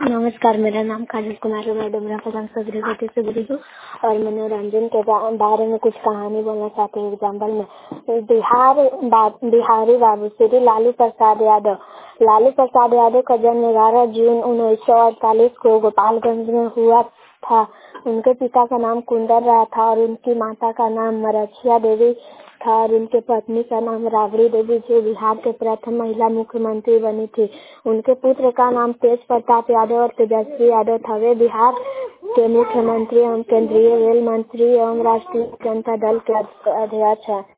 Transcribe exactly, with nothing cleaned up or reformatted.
नमस्कार, मेरा नाम काजल कुमार है। मैं डुमरा प्रधान सदरी से बोली हूँ और मनोरंजन के बारे में कुछ कहानी बोलना चाहती हूँ। एग्जाम्पल में बिहार बा, बिहारी बाबू श्री लालू प्रसाद यादव लालू प्रसाद यादव का जन्म ग्यारह जून उन्नीस सौ अड़तालीस को गोपालगंज में हुआ था। उनके पिता का नाम कुंदन राय था और उनकी माता का नाम मरछिया देवी था और उनके पत्नी का नाम राबड़ी देवी, जो बिहार के प्रथम महिला मुख्यमंत्री बनी थी। उनके पुत्र का नाम तेज प्रताप यादव और तेजस्वी यादव था। वे बिहार के मुख्यमंत्री एवं केंद्रीय रेल मंत्री एवं राष्ट्रीय जनता दल के अध्यक्ष हैं।